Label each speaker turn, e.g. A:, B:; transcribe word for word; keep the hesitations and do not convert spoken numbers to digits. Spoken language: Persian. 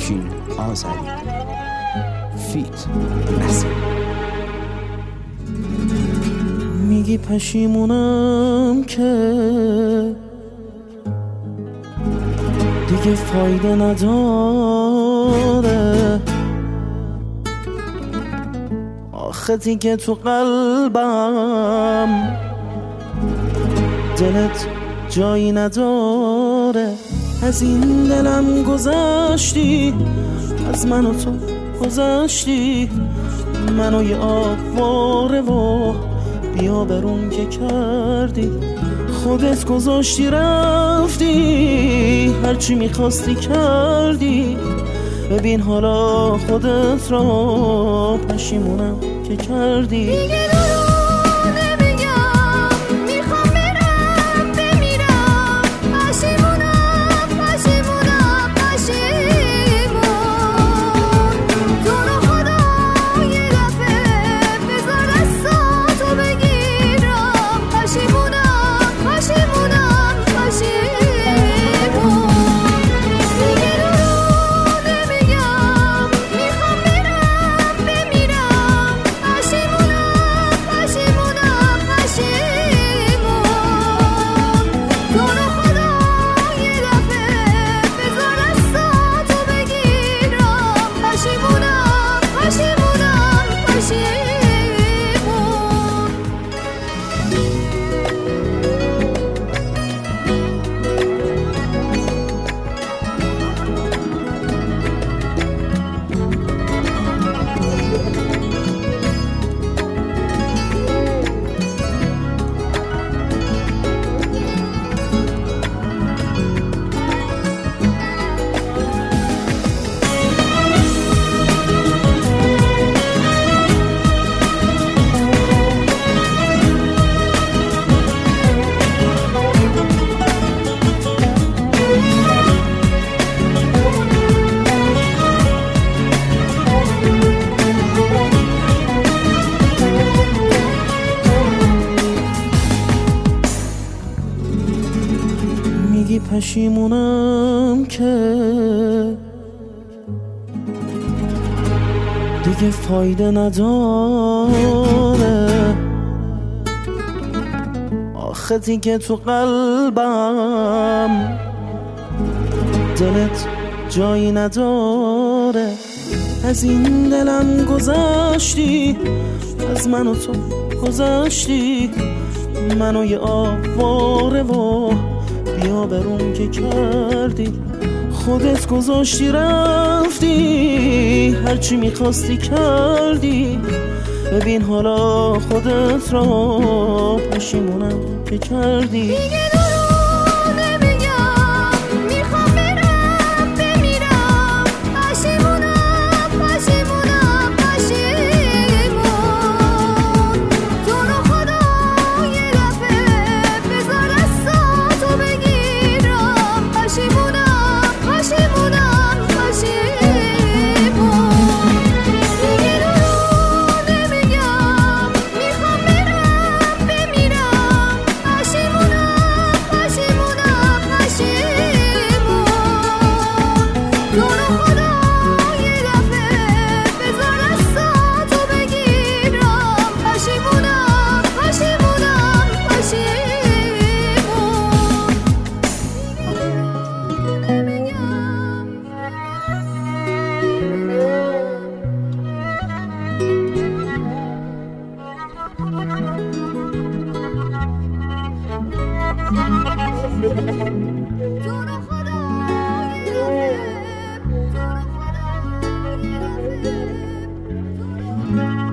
A: افشین آذری فیت نسیم.
B: میگی پشیمونم که دیگه فایده نداره، آخه دیگه تو قلبم دلت جایی نداره. از این دلم گذشتی، از من و تو گذشتی، منو یه آواره و بیا برون که کردی. خودت گذاشتی رفتی، هرچی میخواستی کردی. ببین حالا خودت را پشیمونم که کردی. میگی پشیمونم که دیگه فایده نداره، آخه دیگه تو قلبم دلت جایی نداره. از این دلم گذشتی، از من و تو گذشتی، منو یه آواره و بیا برون که کردی. خودت گذاشتی رفتی، هرچی میخواستی کردی. ببین حالا خودت را پشیمونم که کردی.
C: Thank you.